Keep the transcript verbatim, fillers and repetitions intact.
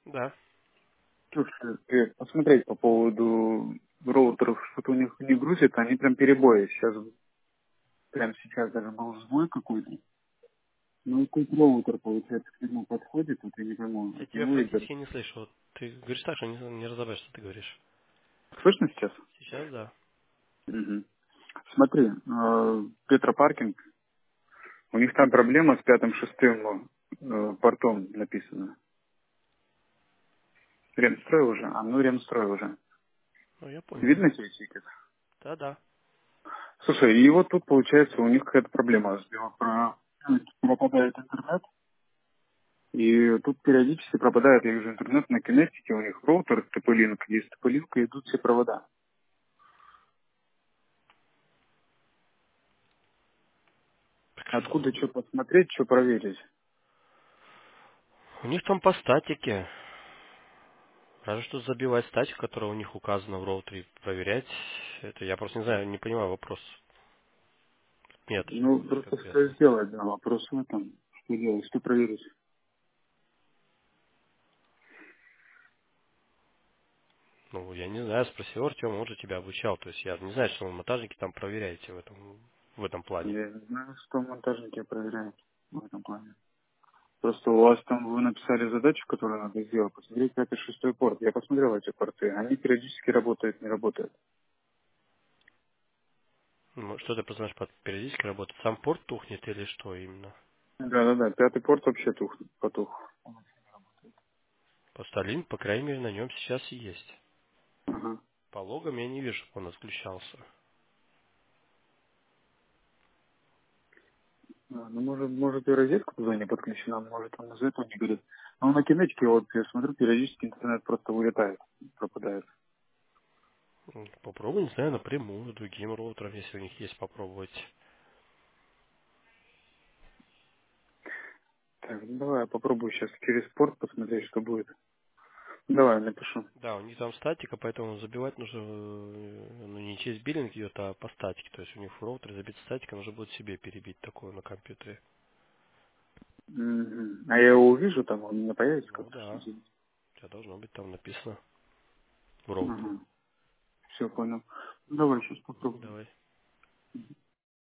Да. Слушай, привет. Посмотреть по поводу роутеров, что-то у них не грузит, они прям перебои. Сейчас, прям сейчас даже был сбой какой-то. Ну, какой роутер, получается, к нему подходит, вот я не пойму, Я от тебя него идет. практически не слышу. Вот ты говоришь так, что не, не разобрать, что ты говоришь. Слышно сейчас? Сейчас да. Мгм. Смотри, э, Петропаркинг, у них там проблема с пятым-шестым э, портом написано. Ремстрой уже? А, ну Ремстрой уже. Ну, я понял. Видно тебе тикет? Да, да. Слушай, и вот тут получается у них какая-то проблема. Про- пропадает интернет, и тут периодически пропадает, я вижу, интернет на кинетике, у них роутер, ТП-линк, есть ТП-линк, и идут все провода. Так Откуда что? что посмотреть, что проверить? У них там по статике. Разве что забивать статику, которая у них указана в роутере, проверять. Это я просто не знаю, не понимаю вопрос. Нет, Ну, есть просто что конкретно. сделать, да, вопрос в этом. Что делать, что проверить? Ну, я не знаю, спросил Артем, он же тебя обучал. То есть я не знаю, что вы монтажники там проверяете в этом, в этом плане. Я не знаю, что монтажники проверяют в этом плане. Просто у вас там вы написали задачу, которую надо сделать, посмотреть пятый, шестой порт. Я посмотрел эти порты, они периодически работают, не работают. Ну, что ты понимаешь под периодически работать? Сам порт тухнет или что именно? Да-да-да, пятый порт вообще тух, потух. Просто линк, по крайней мере, на нем сейчас и есть. Ага. По логам я не вижу, чтобы он отключался. А, ну, может, может и розетка туда не подключена, может он из этого не говорит. Но на кинетике, вот я смотрю, периодически интернет просто вылетает, пропадает. М, Попробуй, не знаю, напрямую, другим роутером, если у них есть, попробовать. Так, ну давай я попробую сейчас через порт посмотреть, что будет. Давай, напишу. Да, у них там статика, поэтому забивать нужно, э, ну, не через биллинг идет, а по статике. То есть у них в роутере забита статика, нужно будет себе перебить такое на компьютере. Мгм. А я его увижу там, он у меня появится Ну как-то, да, что ли? у тебя должно быть там написано в роутере. Ага, все понял. Ну, давай сейчас Мгм, попробуем. давай.